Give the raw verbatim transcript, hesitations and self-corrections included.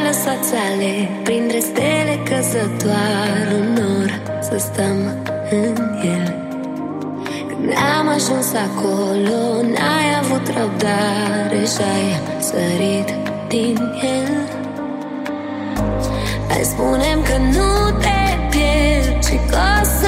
lăsat țale printre stele căzătoare, un nor să stăm în el. Când am ajuns acolo, n-ai avut răbdare și-ai sărit din el. Hai, spune-mi că nu te pierd și că o să